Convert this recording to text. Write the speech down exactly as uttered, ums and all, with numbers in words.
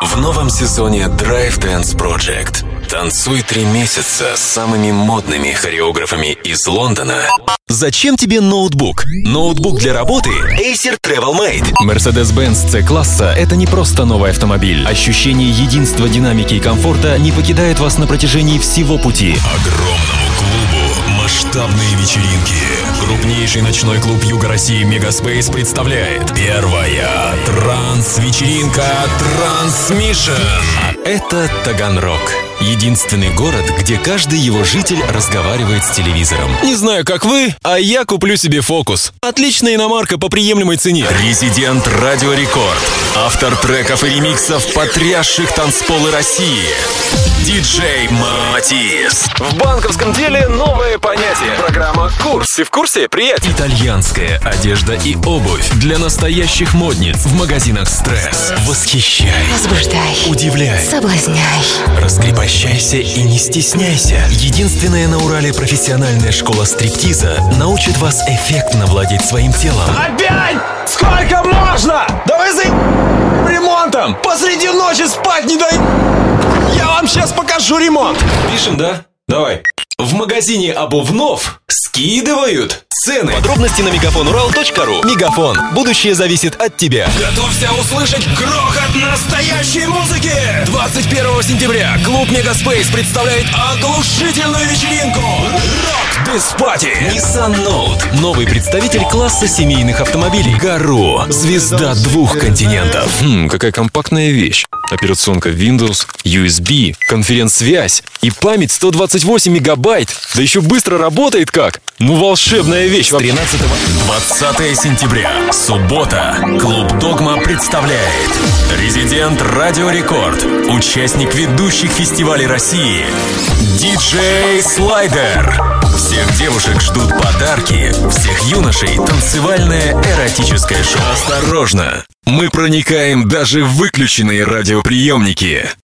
В новом сезоне Drive Dance Project танцуй три месяца с самыми модными хореографами из Лондона. Зачем тебе ноутбук? Ноутбук для работы? Acer TravelMate. Mercedes-Benz C-класса — это не просто новый автомобиль. Ощущение единства, динамики и комфорта не покидает вас на протяжении всего пути. Огромному клубу масштабные вечеринки. Крупнейший ночной клуб Юга России Мегаспейс представляет первая транс-вечеринка Transmission. Это Таганрог. Единственный город, где каждый его житель разговаривает с телевизором. Не знаю, как вы, а я куплю себе Фокус. Отличная иномарка по приемлемой цене. Резидент Радио Рекорд. Автор треков и ремиксов, потрясших танцполы России. Диджей Матис. В банковском деле новое понятие. Программа «Курс». Ты в курсе, приятель? Итальянская одежда и обувь для настоящих модниц в магазинах «Стресс». Восхищай. Возбуждай. Удивляй. Соблазняй. Раскрепощайся и не стесняйся. Единственная на Урале профессиональная школа стриптиза научит вас эффектно владеть своим телом. Опять? Сколько можно? Да вы за ремонтом! Посреди ночи спать не дай... Я вам сейчас покажу ремонт! Пишем, да? Давай. В магазине обувнов скидывают цены. Подробности на мегафон урал точка ру. Мегафон. Будущее зависит от тебя. Готовься услышать грохот настоящей музыки! двадцать первого сентября клуб Мегаспейс представляет Оглушительную вечеринку! Рок без пати! Nissan Note. Новый представитель класса семейных автомобилей. Гару. Звезда двух континентов. Хм, какая компактная вещь. Операционка Windows, ю эс би, конференц-связь и память сто двадцать восемь мегабайт. Да еще быстро работает как. Ну, волшебная вещь. тринадцатого-двадцатого сентября. Суббота. Клуб Догма представляет резидент Радио Рекорд, участник ведущих фестивалей России, диджей Слайдер. Всех девушек ждут подарки, всех юношей танцевальное эротическое шоу. Осторожно! Мы проникаем даже в выключенные радиоприемники.